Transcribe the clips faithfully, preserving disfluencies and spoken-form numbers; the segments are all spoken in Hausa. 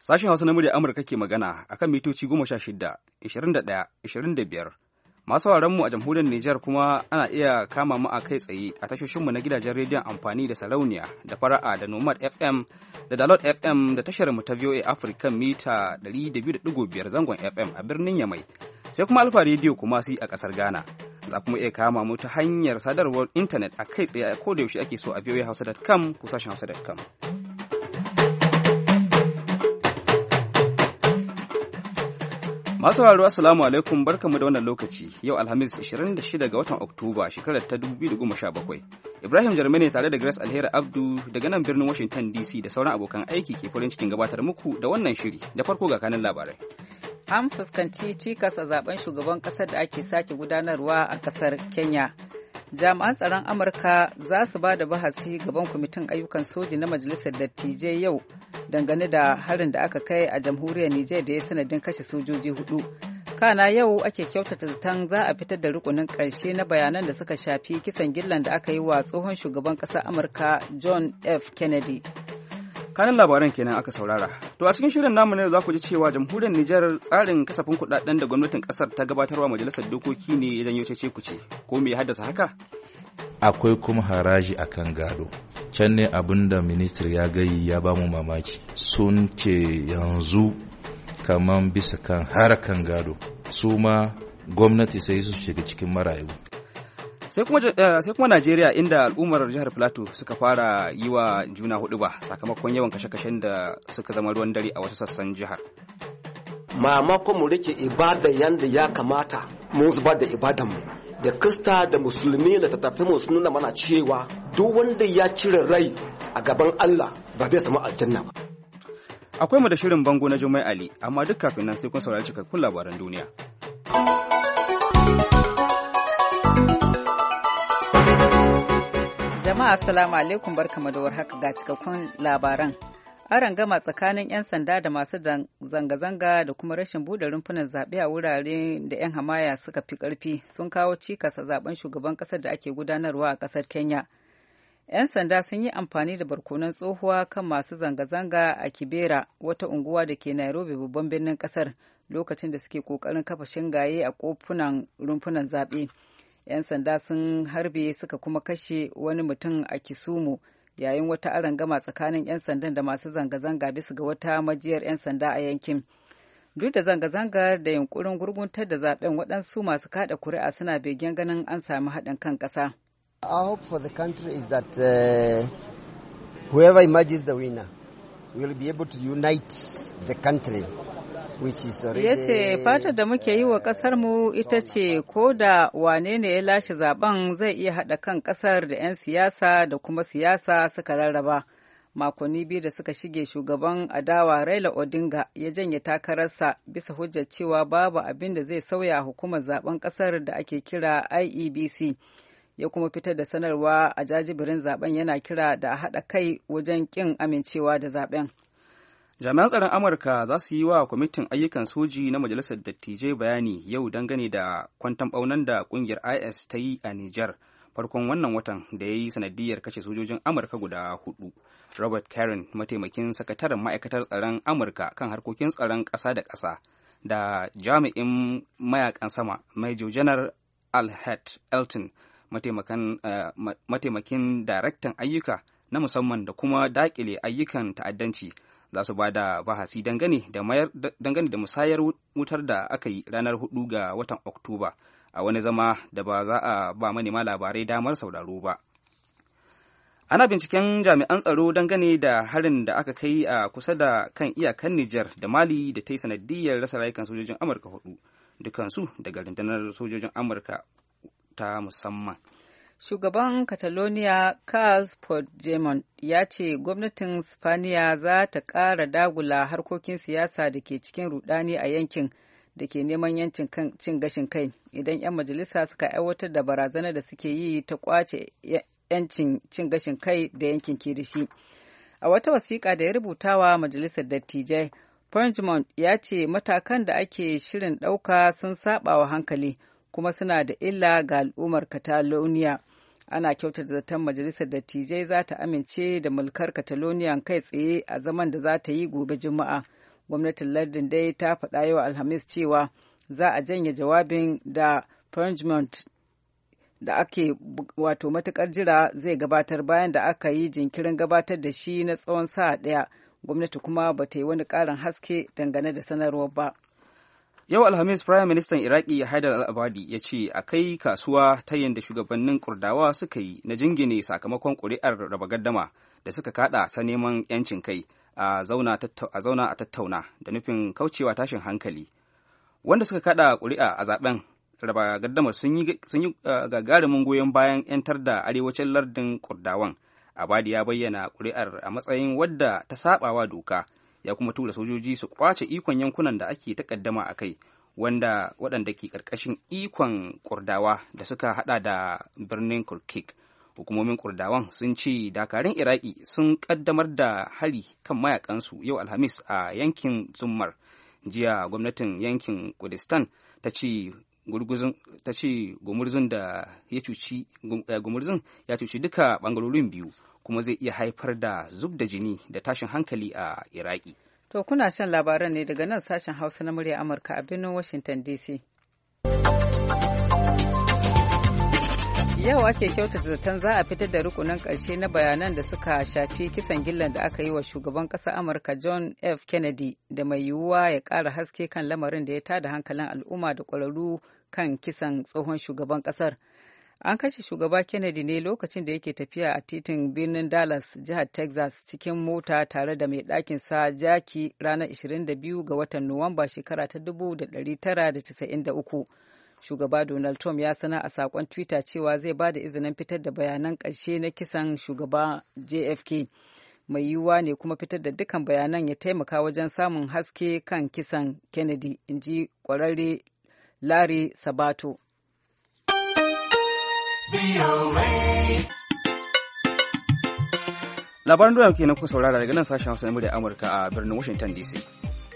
Sashen Hausa na murya Amurka ke magana akan mitoci goma sha shida, ishirin da ɗaya, ishirin da biyar. Masu mu a jamhuriyar Nijar kuma ana iya kama mu a kai tsaye a tashoshinmu na gidajen rediyon amfani da sarauniya da fara'a da Nomad F M da Dalot F M da tashar mu ta V O A Africa mita ɗari da biyu da ɗigo biyar zangon F M a birnin Yamai. Sai kuma Alfa Radio kuma su a ƙasar Ghana. Za kuma iya kama mu ta hanyar sadarwar intanet a kai tsaye a koda yaushe ake so a v o a hausa dot com ko sashen hausa dot com. Masu sauraro assalamu alaikum, barkamu da wannan lokaci. Yau Alhamis ishirin da shida ga watan Oktoba shekarar ta dubu biyu da goma sha bakwai. Ibrahim Jarmai ne tare da Grace Alheri Abdu daga nan birnin Washington D C da sauran abokan aiki ke farin cikin gabatar muku da wannan shiri. Da farko ga kanin labarai. An fuskanci cikas a zaben shugaban kasar da ake sake gudanarwa a kasar Kenya. Jami'an tsaron Amurka za su ba da bahasi gaban kwamitin ayyukan soji na Majalisar Dattijai yau dangane da harin da aka kai a jamhuriyar Nijar da ya sanadin kashe sojoji hudu. Kana yau ake kyautata zaton za a fitar da rukunin ƙarshe na bayanan da suka shafi kisan gillan da aka yi wa tsohon shugaban ƙasar Amurka John F. Kennedy. Kanin labaran kenan aka saurara. To a cikin shirin namu ne za ku ji cewa jamhuriyar Nijar tsarin kasafin kuɗaɗen da gwamnatin ƙasar ta gabatarwa majalisar dokoki ne ya janyo cece kuce. Ko me ya haddasa haka? Akwai kuma haraji akan gado. Can ne abin da ministry ya gayi ya ba mu mamaki. Sun ce yanzu kaman bisa kan harakan gado su ma gwamnati sai su shiga cikin marayu. Sai kuma, uh, sai kuma Najeriya inda al'ummar jihar Plateau suka fara yi wa juna hudu ba sakamakon yawan kashe-kashen da suka zama ruwan dare a wasu sassan jihar. Mamakon mu rike ibada yanda ya kamata mun zubar da ibadanmu. Da Krista da Musulmi da tattafi mu sun nuna mana cewa duk wanda ya cire rai a gaban Allah ba zai samu aljanna ba. Akwai mu da shirin bango na Jummai Ali, amma duk kafin nan sai kun saurari cikakkun labaran duniya. Jama'a assalamu alaikum, barkamu da warhaka ga cikakkun labaran. Aron gama tsakanin 'yan sanda da masu zanga-zanga da kuma rashin buɗe rumfunan zaɓe a wurare da 'yan hamaya suka fi ƙarfi sun kawo cikas a zaben shugaban ƙasar da ake gudanarwa a ƙasar Kenya. 'Yan sanda sun yi amfani da barkonon tsohuwa kan masu zanga-zanga a Kibera, wata unguwa da ke Nairobi babban birnin ƙasar, lokacin da suke ƙoƙarin kafa shingaye a kofunan rumfunan zaɓe. 'Yan sanda sun harbe suka kuma kashe wani mutum a Kisumu yayin wata arangama tsakanin 'yan sandan da masu zanga-zanga bisa ga wata majiyar 'yan sanda a yankin. Duk da zanga-zangar da yunkurin gurguntar da zaben, waɗansu masu kada kuri'a suna begen ganin an sami haɗin kan ƙasa. Our hope for the country is that uh, whoever emerges the winner will be able to unite the country. Ya ce fatar da muke yi wa ƙasarmu ita ce ko da wane ne ya lashe zaben zai iya haɗa kan ƙasar da 'yan siyasa da kuma siyasa suka rarraba. Makonni biyu da suka shige shugaban adawa Raila Odinga ya janye takararsa bisa hujjar cewa babu abin da zai sauya hukumar zaben ƙasar da ake kira I E B C. Ya kuma fitar da sanarwa a jajibirin zaben yana kira da a haɗa kai wajen ƙin amincewa da zaben. Jami'an tsaron Amurka za su yi wa kwamitin ayyukan soji na Majalisar Dattijai bayani yau dangane da kwanton ɓaunan da ƙungiyar I S ta yi a Nijar farkon wannan watan da ya yi sanadiyar kashe sojojin Amurka guda hudu. Robert Karen, mataimakin sakataren ma'aikatar tsaron Amurka kan harkokin tsaron ƙasa da ƙasa, da jami'in mayakan sama Major General Al-Het Elton, mataimakin uh, daraktan ayyuka na musamman da kuma daƙile ayyukan ta'addanci, za su ba da bahasi dangane da dangane da musayar wutar da aka yi ranar hudu ga watan Oktoba a wani zama da ba za a ba manema labarai damar sauraro ba. Ana binciken jami'an tsaro dangane da harin da aka kai a kusa da kan iyakan Nijar da Mali da ta yi sanadiyar rasa rayukan sojojin Amurka hudu, dukansu daga rundunar sojojin Amurka ta musamman. Shugaban Catalonia Carles Puigdemont ya ce gwamnatin Spaniya za ta ƙara dagula harkokin siyasa da ke cikin rudani a yankin da ke neman yancin cin gashin kai idan 'yan majalisa suka aiwatar da barazanar da suke yi ta kwace yancin cin gashin kai da yankin ke da shi. A wata wasiƙa da ya rubutawa majalisar dattijai, Puigdemont ya ce matakan da ake shirin ɗauka sun saɓa wa hankali kuma suna da illa ga al'ummar Catalonia. Ana kyautata zaton majalisar dattijai za ta amince da mulkar Catalonia kai tsaye a zaman da za ta yi gobe Juma'a. Gwamnatin lardin dai ta faɗa yau Alhamis cewa za a janye jawabin da Parliament da ake wato matukar jira zai gabatar bayan da aka yi jinkirin gabatar da shi na tsawon sa'a ɗaya. Gwamnati kuma ba ta yi wani ƙarin haske dangane da sanarwar ba. Yau Alhamis, Firayim Ministan Iraki Haidar al-Abadi ya ce a kai kasuwa ta yadda shugabannin Kurdawa suka yi na jingine sakamakon ƙuri'ar raba gaddama da suka kada ta neman 'yancin kai a zauna a tattauna da nufin kaucewa tashin hankali. Wanda suka kada ƙuri'a a zaben raba gaddamar sun yi gagarumin goyon bayan 'yantar da arewacin lardin Kurdawan. Abadi ya bayyana ƙuri'ar a matsayin wadda ta saɓawa doka. Ya kuma tura sojoji su kwace ikon yankunan da ake takaddama a kai wanda waɗanda ke ƙarƙashin ikon Kurdawa da suka hada da birnin Kirkuk. Hukumomin Kurdawan sun ce dakarun Iraki sun ƙaddamar da hari kan mayakansu yau Alhamis a yankin Zummar. Jiya gwamnatin yankin Kurdistan ta ce ta ce gumurzun da ya cuci gumurzun ya cuci duka bangarorin biyu kuma zai iya haifar da zub da jini da tashin hankali a Iraki. To kuna shan labaran ne daga nan sashen Hausa na murya Amurka a birnin Washington D C. Yau ake kyautata zaton za a fitar da rukunin ƙarshe na bayanan da suka shafi kisan gillan da aka yi wa shugaban ƙasar Amurka John F. Kennedy da mai yiwuwa ya ƙara haske kan lamarin da ya tada hankalin al'umma da ƙwararru kan kisan tsohon shugaban ƙasar. An kashe shugaba Kennedy ne lokacin da yake tafiya a titin birnin Dallas, jihar Texas cikin mota tare da mai ɗakin sa Jackie ranar ishirin da biyu ga watan Nuwamba shekara ta dubu da ɗari tara da casa'in da uku. Shugaba Donald Trump ya sanar a sakon Twitter cewa zai ba da izinin fitar da bayanan ƙarshe na kisan shugaba J F K. Mai yiwuwa ne kuma fitar da dukkan bayanan ya taimaka wajen samun haske kan kisan Kennedy, in ji ƙwararre Larry Sabato. Labaran duniya ke na kuka saurara daga nan sashen Hausa na murya Amurka a birnin Washington D C.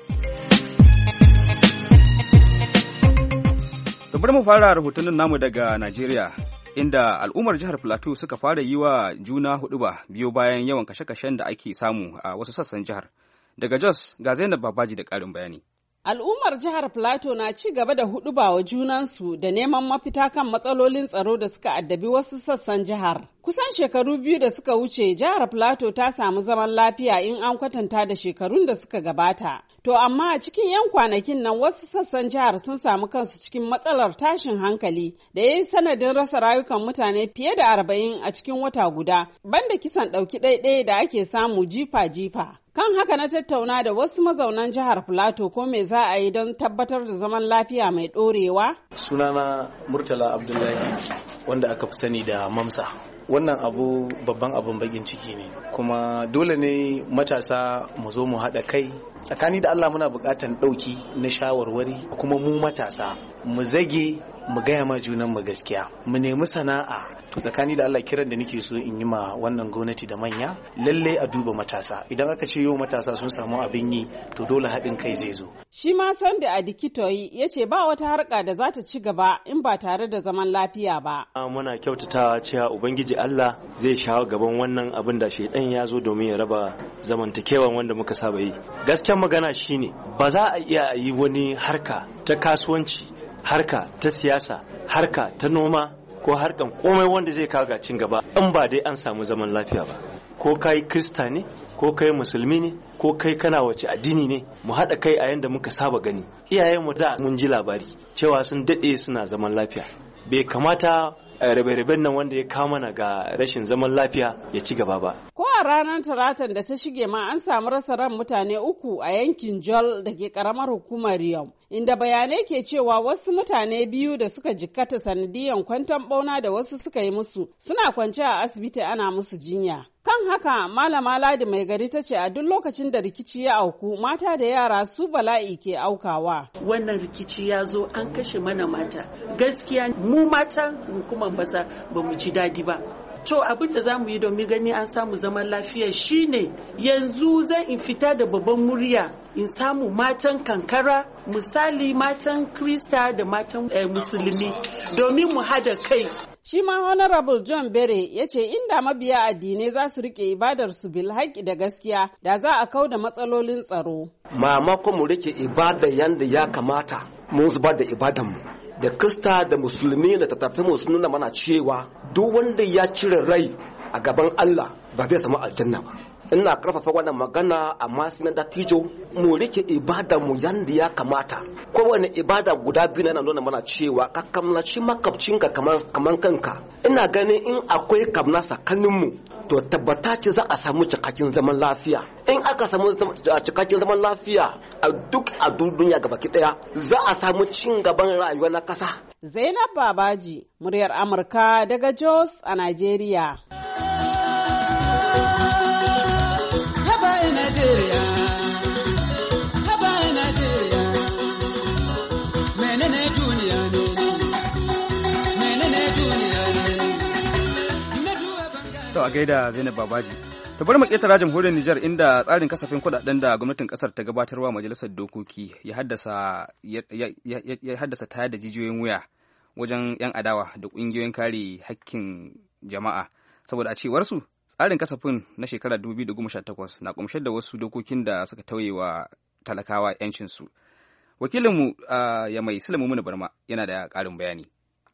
Da bari mu fara rahotannin namu daga Najeriya, inda al'ummar jihar Plateau suka fara yi wa juna huɗuba biyo bayan yawan kashe-kashen da ake samu a wasu sassan jihar. Daga Jos ga Zainab Babaji da ƙarin bayani. Al'ummar jihar Plateau na ci gaba da huɗuba wa junansu da neman mafita kan matsalolin tsaro da suka addabi wasu sassan jihar. Kusan shekaru biyu da suka wuce, jihar Plateau ta samu zaman lafiya in an kwatanta da shekarun da suka gabata. To amma a cikin 'yan kwanakin nan wasu sassan jihar sun samu kansu cikin matsalar tashin hankali da ya yi sanadin rasa rayukan mutane fiye da arba'in a cikin wata guda, banda kisan ɗauki ɗaiɗaya da ake samu jifa-jifa. Kan haka na tattauna da wasu mazaunan jihar Plateau ko me za a yi don tabbatar da zaman lafiya mai ɗorewa? Sunana Murtala Abdullahi, wanda aka fi sani da Mamsa. Wannan abu babban abun bakin ciki ne, kuma dole ne matasa mu zo mu haɗa kai. Tsakani da Allah muna buƙatar ɗauki na shawarwari, kuma mu matasa mu zage mu gaya ma junanmu gaskiya, mu nemi sana'a. To tsakani da Allah, kiran da nake so in yi ma wannan gwamnati da manya, lalle a duba matasa. Idan aka ce yau matasa sun samu abin yi, to dole haɗin kai zai zo. Shi ma Sunday Adikitoyi ya ce ba wata harka da za ta ci gaba in ba tare da zaman lafiya ba. Muna kyautatawa cewa Ubangiji Allah zai shawo gaban wannan abin da shaidan ya zo domin ya raba zamantakewan wanda muka saba yi. Gaskiyar magana shine ba za a iya yi wani harka ta kasuwanci, harka ta siyasa, harka ta noma, ko harkan komai wanda zai kawo cin gaba in ba dai an samu zaman lafiya ba. Ko kai Krista ne, ko kai musulmi ne, ko kai kana wace addini ne, mu haɗa kai a yanda muka saba gani. Iyayenmu da mun ji labari cewa sun daɗe suna zaman lafiya. Bai kamata rabe-raben nan wanda ya kawo mana ga rashin zaman lafiya ya ci gaba ba. Ko a ranar Talatan da ta shige ma an samu rasa ran mutane uku a yankin Jol da ke karamar hukumar Riyom, inda bayanai ke cewa wasu mutane biyu da suka jikkata sanadiyan kwanton bauna da wasu suka yi musu suna kwance a asibiti ana musu jinya. Kan haka Malama Ladi mai gari ta ce a duk lokacin da rikici ya auku, mata da yara su bala'i ke aukawa. Wannan rikici ya zo an kashe mana mata. Gaskiya mu mata hukumar basa ba mu ji dadi ba. To abin da za mu yi domin gani an samu zaman lafiya shine yanzu zan in fita da babban murya in samu matan kankara, misali matan Krista da matan eh, musulmi, domin mu hada kai Shi ma Honorable John Bere ya ce inda mabiya addinai za su rike ibadar su bil haƙi da gaskiya da za a kauda matsalolin tsaro. Mamakon mu rike ibada yanda ya kamata mun zubar da ibadanmu. Da Krista da Musulmi da tattafi mu sun nuna mana cewa duk wanda ya cire rai a gaban Allah ba zai samu aljanna ba. Ina karfafa wannan magana amma sai na dattijo mu rike ibada mu yanda ya kamata. Kowane ibada guda biyu yana nuna mana cewa ka kamnaci makabcinka kamar kamar kanka. Ina ganin in akwai kamna tsakanin mu to tabbata ce za a samu cikakken zaman lafiya. In aka samu cikakken zaman lafiya a duk a duniya gabaki daya za a samu cin gaban rayuwa na kasa. Zainab Babaji, muryar Amurka daga Jos a Najeriya. To a gaida Zainab Babaji. Ta bari mu ƙetara jamhuriyar Nijar inda tsarin kasafin kuɗaɗen da gwamnatin ƙasar ta gabatarwa majalisar dokoki ya haddasa ya haddasa tayar da jijiyoyin wuya wajen 'yan adawa da ƙungiyoyin kare hakkin jama'a saboda a cewar su tsarin kasafin na shekarar dubu biyu da goma sha takwas na ƙunshe da wasu dokokin da suka tauye wa talakawa 'yancinsu. Wakilinmu ya mai Sulaimu Muni Barma yana da ƙarin bayani.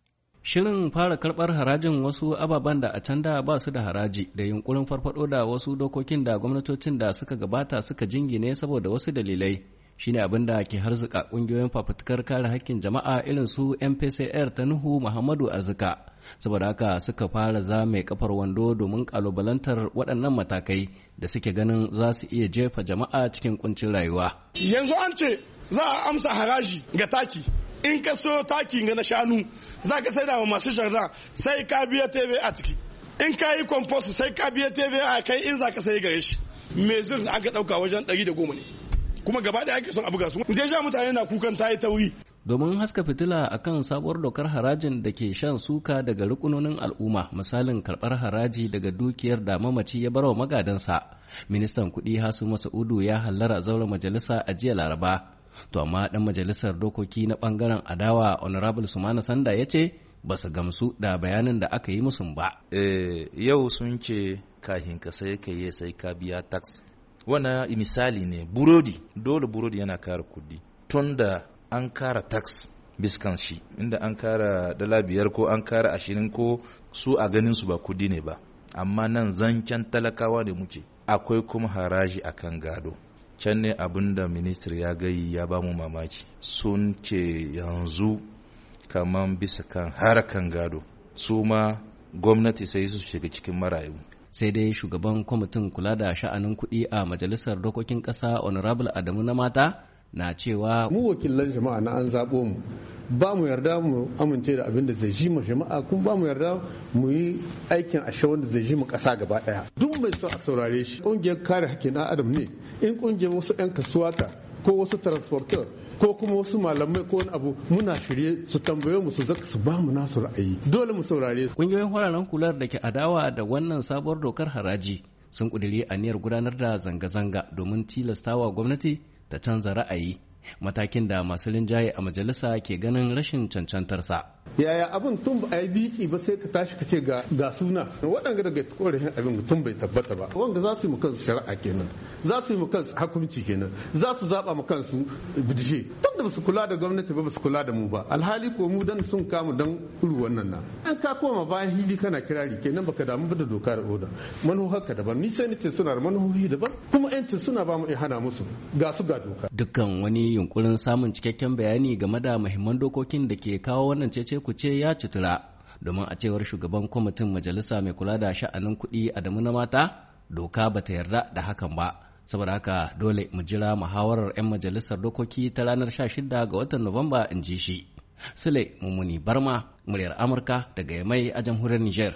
Shirin fara karɓar harajin wasu ababen da a can da ba su da haraji da yunkurin farfado da wasu dokokin da gwamnatocin da suka gabata suka jingine saboda wasu dalilai shine abin da ke harzuka ƙungiyoyin fafutukar kare hakkin jama'a irin su M P C R ta Nuhu Muhammadu Azuka. Saboda haka suka fara zame kafar wando domin kalubalantar waɗannan matakai da suke ganin za su iya jefa jama'a cikin kuncin rayuwa. Yanzu an ce za a amsa haraji ga taki. In ka so taki ga na shanu za ka sai da masu sharda sai ka biya T V a ciki. In ka yi compost sai ka biya T V a kai in za ka sai gare shi. Me zin an ka ɗauka wajen ɗari da goma ne. Kuma gaba ɗaya ake son a buga su. Deja mutane na kukan ta yi tauri. Domin haska fitila akan sabuwar dokar harajin da ke shan suka daga rukunonin al'umma misalin karɓar haraji daga dukiyar da mamaci ya barwa magadansa. Ministan kuɗi Hasu Masa'udu ya hallara zauren majalisa a jiya Laraba. To amma ɗan majalisar dokoki na ɓangaren adawa Honorable Sumana Sanda ya ce ba su gamsu da bayanin da aka yi musu ba. Eh, yau sun ce kahin ka sai ka yi sai ka biya tax. Wannan misali ne burodi dole burodi yana kara kudi tun da an kara tax biskan shi inda an kara dala biyar ko an kara ashirin ko su a ganin su ba kudi ne ba amma nan zancen talakawa da muke akwai kuma haraji akan gado. Can ne abin da ministir ya gayi ya ba mu mamaki sun ce yanzu kaman bisa kan harakan gado su ma gwamnati sai su shiga cikin marayu. Sai dai shugaban kwamitin kula da sha'anin kuɗi a majalisar dokokin ƙasa Honorable Adamu na mata na cewa mu wakilan jama'a na an zaɓo mu ba mu yarda mu amince da abin da zai ji mu jama'a kuma ba mu yarda mu yi aikin ashe wanda zai ji mu ƙasa gaba ɗaya duk mai son a saurare shi ƙungiyar kare hakkin ɗan adam ne in ƙungiyar wasu 'yan kasuwa ta ko wasu transporter ko kuma wasu malamai ko wani abu muna shirye su tambaye mu su zaka su ba mu nasu ra'ayi dole mu saurare su. Ƙungiyoyin fararen kular da ke adawa da wannan sabuwar dokar haraji sun ƙudiri aniyar gudanar da zanga-zanga domin tilastawa gwamnati ta canza ra'ayi matakin da masu linjaye a majalisa ke ganin rashin cancantarsa. Yaya abin tun ba a yi biki ba sai ka tashi ka ce ga suna waɗanda daga korafin abin tun bai tabbata ba wanda za su yi mu kansu shari'a kenan za su yi mu kansu hukunci kenan za su zaɓa mu kansu bidje tun da ba su kula da gwamnati ba ba su kula da mu ba alhali ko mu dan sun kamu dan uru wannan na an ka koma bayan hili kana kirari kenan baka damu ba da doka da oda manuhar ka daban ni sai nace suna da manuhohi daban kuma yancin suna ba mu iya hana musu ga su ga doka. Dukkan wani yunkurin samun cikakken bayani game da muhimman dokokin da ke kawo wannan cece kuce ya cutura domin a cewar shugaban kwamitin majalisa mai kula da sha'anin kuɗi Adamu na mata doka ba ta yarda da hakan ba saboda haka dole mu jira muhawarar 'yan majalisar dokoki ta ranar sha shida ga watan Nuwamba in ji shi. Sule Mummuni Barma, muryar Amurka daga Yamai a jamhuriyar Niger.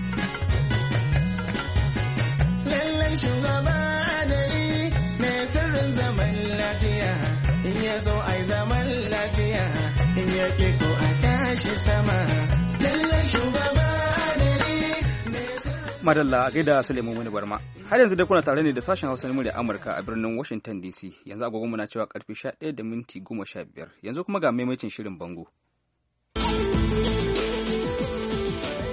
Lallan shugaba adali ne sirrin zaman lafiya in ya so ai zaman lafiya in ya ke ko a tashi sama. Lallan shugaba adali ne sirrin. Madalla a gaida Sulaiman Wani Barma. Har yanzu dai kuna tare ne da sashen Hausa na murya Amurka a birnin Washington D C. Yanzu agogon na cewa karfe sha ɗaya da minti goma sha biyar. Yanzu kuma ga maimacin shirin bango.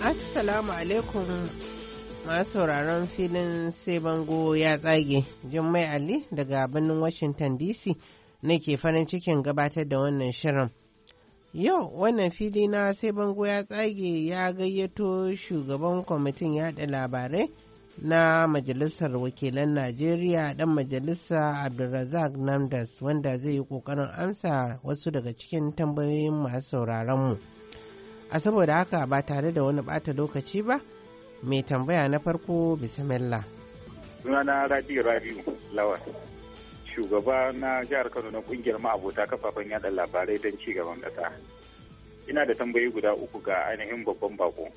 Assalamu alaikum masu sauraron filin sai bango ya tsage. Jummai Ali daga birnin Washington D C nake farin cikin gabatar da wannan shirin. Yau wannan fili na sai bango ya tsage ya gayyato shugaban kwamitin yada labarai na Majalisar Wakilan Najeriya dan majalisa Abdulrazak Namdas wanda zai yi kokarin amsa wasu daga cikin tambayoyin masu sauraron mu. A saboda haka ba tare da wani bata lokaci ba, mai tambaya na farko bismillah. Sunana Rabi'u Rabi'u Lawal, shugaba na jihar Kano na kungiyar ma'abota kafafen yada labarai don ci gaban ƙasa. Ina da tambayi guda uku ga ainihin babban bako.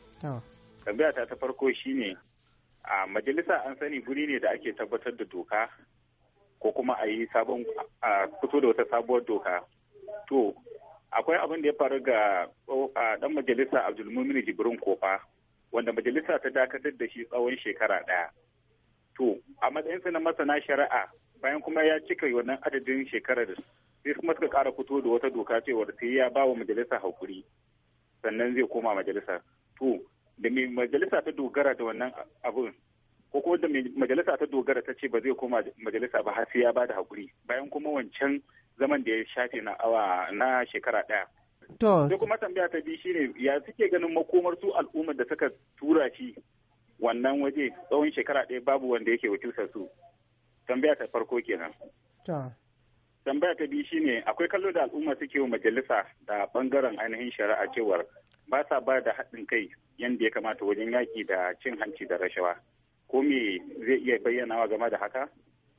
Tambaya ta ta farko shine a majalisa an sani guri ne da ake tabbatar da doka ko kuma a yi sabon a fito da wata sabuwar doka. To akwai abin da ya faru ga dan majalisa Abdulmumin Jibrin Kofa wanda majalisa ta dakatar da shi tsawon shekara ɗaya. To a matsayinsa na masana shari'a bayan kuma ya cika wannan adadin shekarar sai kuma suka ƙara fito da wata doka cewar sai ya ba wa majalisa hakuri sannan zai koma majalisa. To da mai majalisa ta dogara da wannan abun ko kuma da majalisa ta dogara ta ce ba zai koma majalisa ba har sai ya ba da hakuri bayan kuma wancan zaman da ya shafe na awa na shekara ɗaya. To. Sai kuma tambaya ta biyu shine ya suke ganin makomar su al'ummar da suka tura shi wannan waje tsawon shekara ɗaya babu wanda yake wakiltar su. Tambaya ta farko kenan. To. Tambaya ta biyu shine akwai kallo da al'umma suke wa majalisa da bangaren ainihin shari'a cewar ba sa ba da haɗin kai yadda ya kamata wajen yaƙi da cin hanci da rashawa. Ko me zai iya bayyanawa game da haka?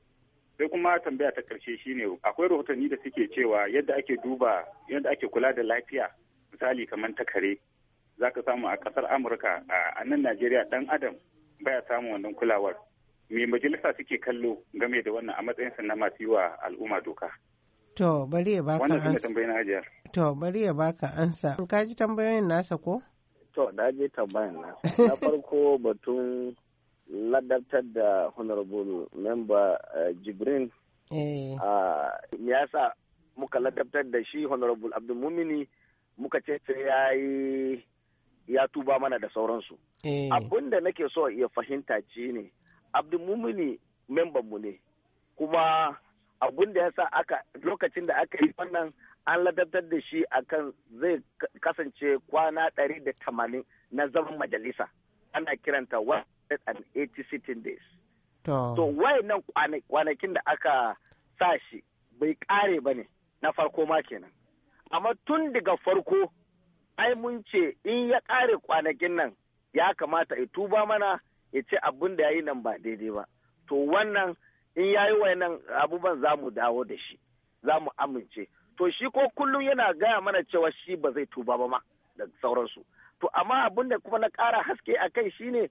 Sai kuma tambaya ta ƙarshe shine akwai rahotanni da suke cewa yadda ake duba yadda ake kula da lafiya misali kamar ta kare za ka samu a ƙasar Amurka a nan Najeriya ɗan adam baya samun wannan kulawar. Me majalisa suke kallo game da wannan a matsayinsa na masu yi wa al'umma doka? To bari ya baka ansa. Wannan tambayoyin Hajiya. To bari ya baka ansa. Ka ji tambayoyin nasa ko? To na je tambayan nasa. Na farko batun ladabtar da honorable member uh, Jibrin eh. uh, me yasa muka ladabtar da shi honorable Abdulmumini muka ce sai ya yi ya tuba mana da sauransu eh. abin da nake so ya fahimta ce ne Abdulmumini member mu ne kuma abin da yasa aka lokacin da aka yi wannan an ladabtar da shi akan zai kasance kwana ɗari da tamanin na zaman majalisa ana kiranta one hundred eighty sitting days. To, so, wayannan kwanakin da aka sa shi bai kare ba ne na farko ma kenan. Amma tun daga farko, ai mun ce in ya kare kwanakin nan ya kamata ya tuba mana ya ce abin da ya yi nan ba daidai ba. To wannan in ya yi wayannan abubuwan za mu dawo da shi, za mu amince. To shi ko kullum yana gaya mana cewa shi ba zai tuba ba ma da sauransu. To amma abin da kuma na ƙara haske a kai shine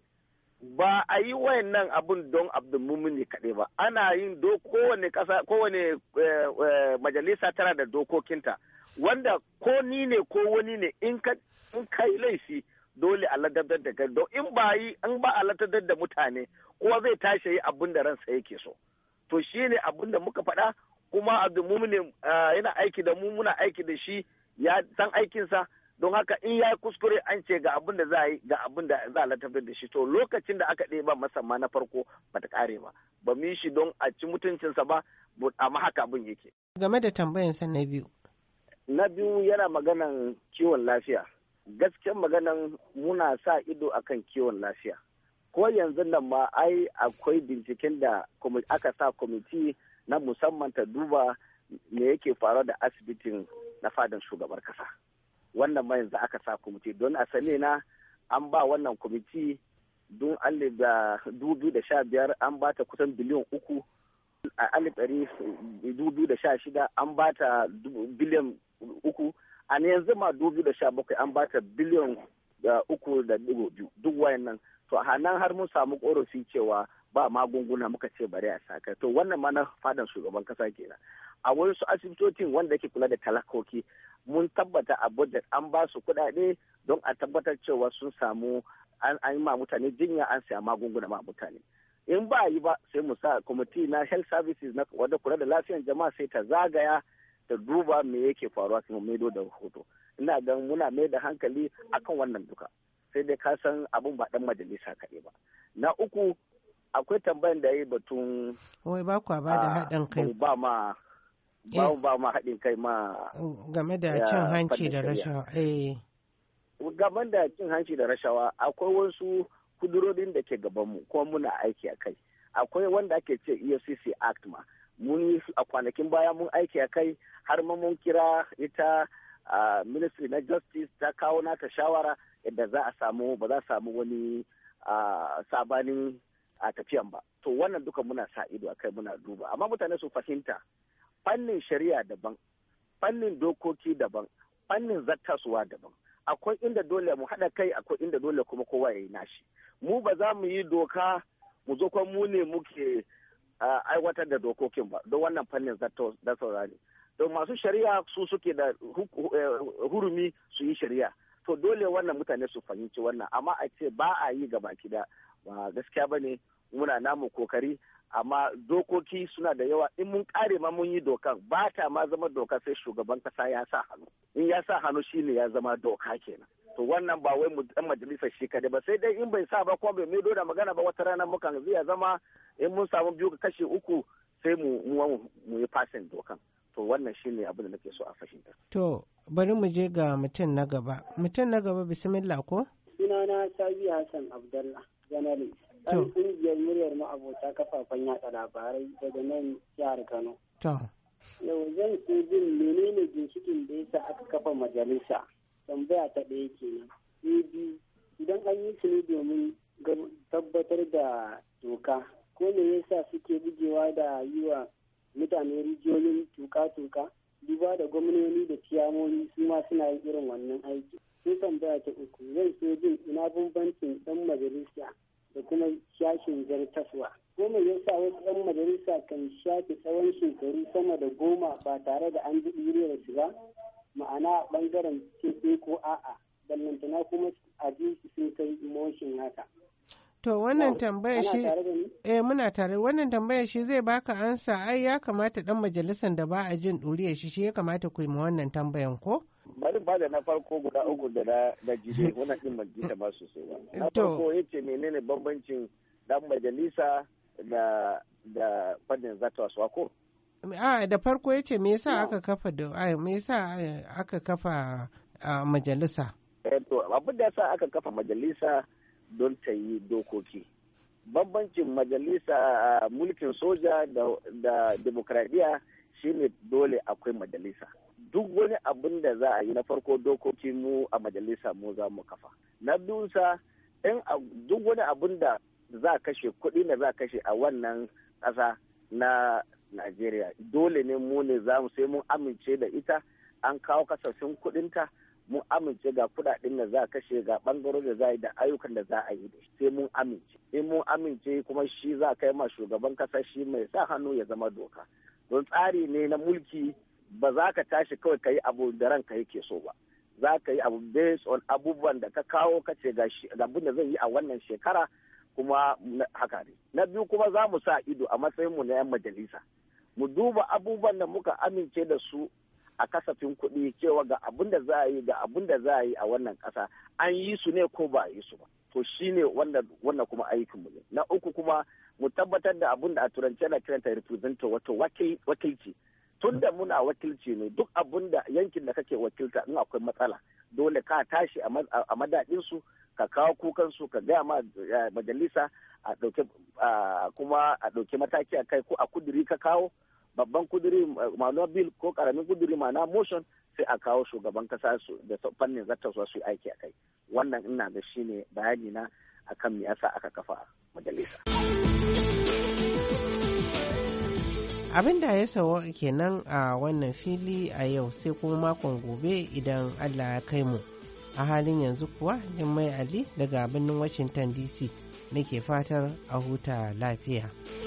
ba a yi wayannan abun don Abdulmumin kaɗai ba, ana yin do kowane ƙasa kowane majalisa tana da dokokinta wanda ko ni ne ko wani ne in ka in kai laifi dole a ladabtar da kai don in ba yi an ba a ladabtar da mutane kowa zai tashi yi abin da ransa yake so. To shi ne abin da muka faɗa kuma Abdulmumin yana aiki da mu muna aiki da shi ya san aikinsa. Don haka in ya yi kuskure an ce ga abin da za a yi ga abin da za a ladabtar da shi to lokacin da aka ɗeba masa ma na farko ba ta ƙare ba ba mu yi shi don a ci mutuncinsa ba amma haka abin yake. Game da tambayansa na biyu. Na biyu yana maganan kiwon lafiya. Gaskiyar maganan muna sa ido akan kiwon lafiya. Ko yanzu nan ma ai akwai binciken da aka sa kwamiti na musamman ta duba me yake faruwa da asibitin na fadan shugabar kasa. Wannan ma yanzu aka sa kwamiti don a sane na an ba wannan kwamiti don alif da dubu da sha biyar an ba ta kusan biliyan uku a alif ɗari dubu da sha shida an ba ta biliyan uku a yanzu ma dubu da sha bakwai an ba ta biliyan uku da digo biyu duk wayannan to a nan har mun samu korafi cewa ba magunguna muka ce bari a saka to wannan ma na fadan shugaban kasa kenan a wasu asibitocin wanda yake kula da talakoki mun tabbata a budget an ba su kuɗaɗe don a tabbatar cewa sun samu an yi ma mutane jinya an siya magunguna ma mutane in ba yi ba sai mu sa kwamiti na health services na wadda kula da lafiyar jama'a sai ta zagaya ta duba me yake faruwa kuma maido da rahoto ina ga muna mai da hankali akan wannan duka sai dai ka san abun ba dan majalisa kaɗai ba. Na uku akwai tambayan da ya yi batun wai ba kwa ba da haɗin kai ba ma ba ba ma haɗin kai ma game da cin hanci da rashawa. Eh. Game da cin hanci da rashawa akwai wasu kudurorin da ke gabanmu kuma muna aiki a kai. Akwai wanda ake ce E F C C Act ma. Mun a kwanakin baya mun aiki a kai har ma mun kira ita uh, Ministry na Justice ta kawo nata shawara yadda za a samu ba za a samu wani uh, sabanin a tafiyan ba. To wannan duka muna sa ido a kai muna duba. Amma mutane su fahimta fannin shari'a daban, fannin dokoki daban, fannin zattaswa daban. Akwai inda dole mu haɗa kai, akwai inda dole kuma kowa ya yi nashi. Mu ba za mu yi doka mu zo kuma mu ne muke aiwatar da dokokin ba, don wannan fannin zattaswa ne. Don masu shari'a su suke da hurumi su yi shari'a. To dole wannan mutane su fahimci wannan, amma a ce ba a yi gaba kida ba gaskiya ba ne. Muna namu kokari, amma dokoki suna da yawa. In mun kare ma mun yi dokan ba ta ma zama doka sai shugaban kasa ya sa hannu. In ya sa hannu shine ya zama doka kenan. To wannan ba wai mu dan majalisar shi kadai ba, sai dai in bai sa ba kuma bai mai da magana ba, wata rana mukan zai zama in mun samu biyu kashi uku sai mu mu yi fasin dokan. To wannan shine abin da nake so a fahimta. To bari mu je ga mutum na gaba. Mutum na gaba bismillah ko? Sunana Sabi Hassan Abdullah, journalist. Ɗan ƙungiyar muryar ma'abota kafafen yaɗa labarai daga nan jihar Kano. Yau zan so jin menene ginshikin da yasa aka kafa majalisa. Tambaya ta ɗaya kenan. Sai biyu, idan an yi su ne domin tabbatar da doka, ko me yasa suke bugewa da yi wa mutane rijiyoyin tuka-tuka, duba da gwamnoni da ciyamomi su ma suna yin irin wannan aiki. Sai tambaya ta uku, zan so jin ina bambancin ɗan majalisa da kuma shashin zartaswa. Ko me yasa wasu ɗan majalisa kan shafe tsawon shekaru sama da goma ba tare da an ji ɗuriyar su ba? Ma'ana ɓangaren ce ko a'a, ballantana kuma a ji su sun kai motion haka. To wannan tambayar shi eh muna tare wannan tambayar shi zai baka ansa. Ai ya kamata ɗan majalisan da ba a jin ɗuriyar shi shi ya kamata ku yi ma wannan tambayan ko? Bari ba da na farko guda uku da na da jide wannan din majalisa ba sosai ba. Na farko yace menene bambancin dan majalisa da da fannin zattaswa ko? A da farko yace me yasa aka kafa da ai me yasa aka kafa majalisa? Eh to abin da yasa aka kafa majalisa don ta yi dokoki. Bambancin majalisa mulkin soja da da demokradiya shine dole akwai majalisa. Duk wani abin da za a yi na farko dokoki mu a majalisa mu za mu kafa. Na biyunsa in duk wani abin da za a kashe kuɗi da za a kashe a wannan ƙasa na Najeriya dole ne mu ne za mu sai mun amince da ita, an kawo kasafin kuɗinta, mun amince ga kuɗaɗen da za a kashe ga ɓangaren da za a yi da ayyukan da za a yi da sai mun amince. In mun amince kuma shi za a kai ma shugaban ƙasa shi mai sa hannu ya zama doka. Don tsari ne na mulki ba za ka tashi kawai ka yi abu da ranka yake so ba. Za ka yi abu based on abubuwan da ka kawo ka ce ga abin da zai yi a wannan shekara kuma haka ne. Na biyu kuma za mu sa ido a matsayinmu na 'yan majalisa. Mu duba abubuwan da muka amince da su a kasafin kuɗi cewa ga abin da za a yi ga abin da za a yi a wannan ƙasa an yi su ne ko ba a yi su ba. To shi ne wannan kuma aikinmu ne. Na uku kuma mu tabbatar da abin da a turance na kiranta representative wato wakilci. Tun da muna wakilci ne duk abun da yankin da kake wakilta in akwai matsala dole ka tashi a madadinsu ka kawo kukansu ka gaya ma majalisa a ɗauke kuma a ɗauke mataki a kai ko a kuduri ka kawo babban kuduri ma'ana bill ko karamin kuduri ma'ana motion sai a kawo shugaban kasa su da fannin zattaswa su aiki a kai. Wannan ina ga shine bayani na akan me yasa aka kafa majalisa. Abin da ya sawa kenan a wannan fili a yau sai kuma makon gobe idan Allah ya kai mu. A halin yanzu kuwa Jummai Ali daga birnin Washington D C nake fatar a huta lafiya.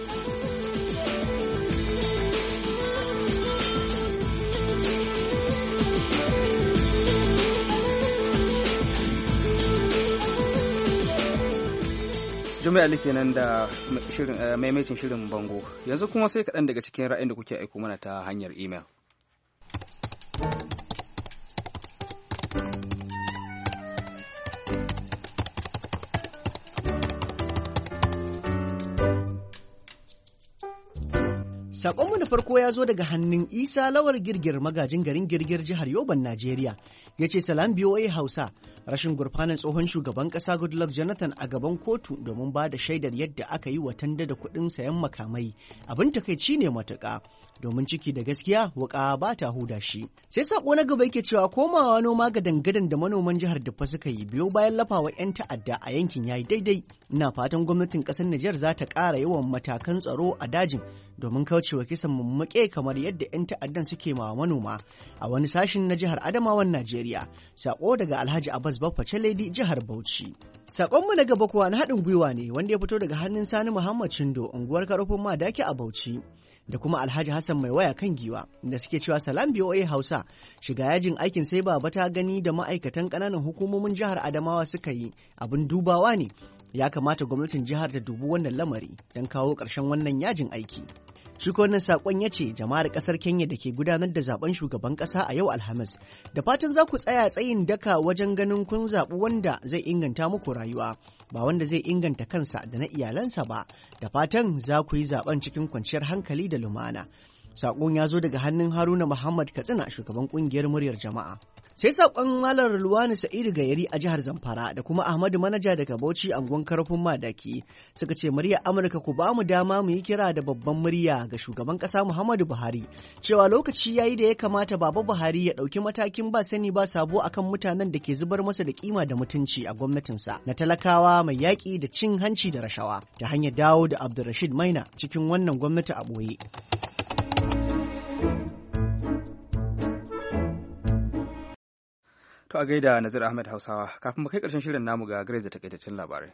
Jummai Ali kenan da shirin maimaitin shirin bango. Yanzu kuma sai kaɗan daga cikin ra'ayin da kuke aiko mana ta hanyar email. Sakonmu na farko ya zo daga hannun Isa Lawar Girgir magajin garin Girgir jihar Yoban Najeriya. Ya ce salam B O A Hausa, rashin gurfanin tsohon shugaban ƙasa Goodluck Jonathan a gaban kotu domin ba da shaidar yadda aka yi watanda da kuɗin sayan makamai abin takaici ne matuƙa. Domin ciki da gaskiya wuƙa ba ta huda shi. Sai sako na gaba yake cewa komawa noma ga dangadan da manoman jihar Diffa suka yi biyo bayan lafawa 'yan ta'adda a yankin yayi daidai. Ina fatan gwamnatin ƙasar Nijar za ta ƙara yawan matakan tsaro a dajin domin kaucewa kisan mummuke kamar yadda 'yan ta'addan suke ma manoma a wani sashin na jihar Adamawan Najeriya. Sako daga Alhaji Abbas Baffa Chaledi jihar Bauchi. Sakonmu na gaba kuwa na haɗin gwiwa ne wanda ya fito daga hannun Sani Muhammad Chindo unguwar Karofin Madaki a Bauchi da kuma Alhaji Hassan Mai Waya kan Giwa da suke cewa salam B O A Hausa, shiga yajin aikin sai baba ta gani da ma'aikatan ƙananan hukumomin jihar Adamawa suka yi abin dubawa ne. Ya kamata gwamnatin jihar ta dubi wannan lamari don kawo ƙarshen wannan yajin aiki. Shi ko wannan sakon ya ce jama'ar ƙasar Kenya da ke gudanar da zaben shugaban ƙasa a yau Alhamis, da fatan za ku tsaya tsayin daka wajen ganin kun zaɓi wanda zai inganta muku rayuwa, ba wanda zai inganta kansa da na iyalansa ba, da fatan za ku yi zaben cikin kwanciyar hankali da lumana. Sakon ya zo daga hannun Haruna Muhammad Katsina shugaban kungiyar muryar jama'a. Sai sakon Malam Luwani Sa'idu Gayari a jihar Zamfara da kuma Ahmadu Manaja daga Bauchi anguwan Karfin Madaki suka ce muryar Amurka ku ba mu dama mu yi kira da babban murya ga shugaban kasa Muhammadu Buhari cewa lokaci yayi da ya kamata Baba Buhari ya ɗauki matakin ba sani ba sabo akan mutanen da ke zubar masa da kima da mutunci a gwamnatinsa na talakawa mai yaƙi da cin hanci da rashawa ta hanyar dawo da Abdulrashid Maina cikin wannan gwamnati a ɓoye. To a gaida Nazir Ahmed Hausawa, kafin mu kai ƙarshen shirin namu ga Grace da takaitaccen labarai.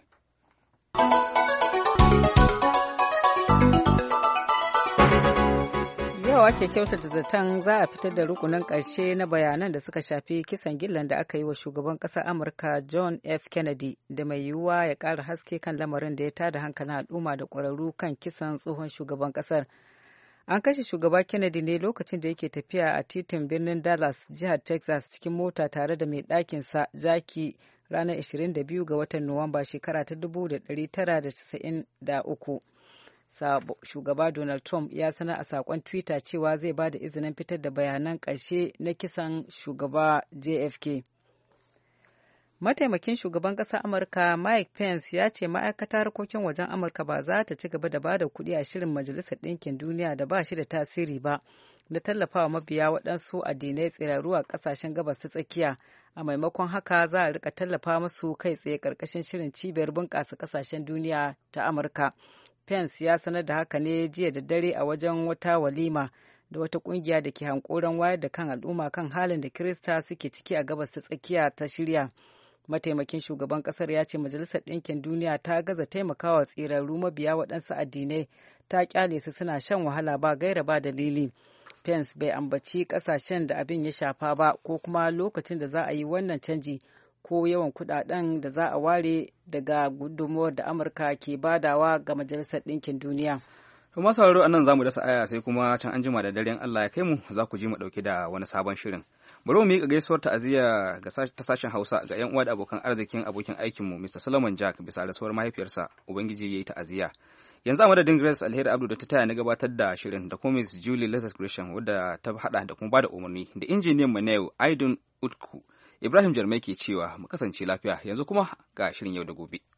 Yau ake kyautata zaton za a fitar da rukunin ƙarshe na bayanan da suka shafi kisan gillan da aka yi wa shugaban ƙasar Amurka John F. Kennedy da mai yiwuwa ya ƙara haske kan lamarin da ya tada hankalin al'umma da ƙwararru kan kisan tsohon shugaban ƙasar. An kashe shugaba Kennedy ne lokacin da yake tafiya a titin birnin Dallas, jihar Texas cikin mota tare da mai ɗakinsa Jackie ranar ashirin da biyu ga watan Nuwamba shekara ta dubu da ɗari tara da casa'in da uku. Shugaba Donald Trump ya sanar a saƙon Twitter cewa zai ba da izinin fitar da bayanan ƙarshe na kisan shugaba J F K. Mataimakin shugaban ƙasar Amurka Mike Pence ya ce ma'aikatar harkokin wajen Amurka ba za ta ci gaba da ba da kuɗi a shirin Majalisar Ɗinkin Duniya da ba shi da tasiri ba na tallafawa mabiya waɗansu addinai tsiraru a ƙasashen gabas ta tsakiya. A maimakon haka za a rika tallafa musu kai tsaye ƙarƙashin shirin cibiyar bunƙasa ƙasashen duniya ta Amurka. Pence ya sanar da haka ne jiya da dare a wajen wata walima da wata ƙungiya da ke hankoron wayar da kan al'umma kan halin da Kirista suke ciki a gabas ta tsakiya ta shirya. Mataimakin shugaban kasar ya ce Majalisar Ɗinkin Duniya ta gaza taimakawa tsirarru mabiya waɗansu addinai, ta kyale su suna shan wahala ba gaira ba dalili. Pence bai ambaci ƙasashen da abin ya shafa ba ko kuma lokacin da za a yi wannan canji ko yawan kuɗaɗen da za a ware daga gudunmuwar da Amurka ke badawa ga Majalisar Ɗinkin Duniya. Kuma sauraro a nan za mu dasa aya sai kuma can an jima da daren Allah ya kai mu za ku ji mu ɗauke da wani sabon shirin. Bari mu miƙa gaisuwar ta'aziyya ga ta sashen Hausa ga 'yan uwa da abokan arzikin abokin aikinmu Mister Solomon Jack bisa rasuwar mahaifiyarsa, Ubangiji ya yi ta'aziyya. Yanzu a madadin Grace Alheri Abdu da ta taya na gabatar da shirin da kuma Miss Julie Lazarus Christian wadda ta haɗa da kuma bada umarni da injiniyan mu na yau Aidun Utku. Ibrahim Jarmai ke cewa mu kasance lafiya yanzu kuma ga shirin yau da gobe.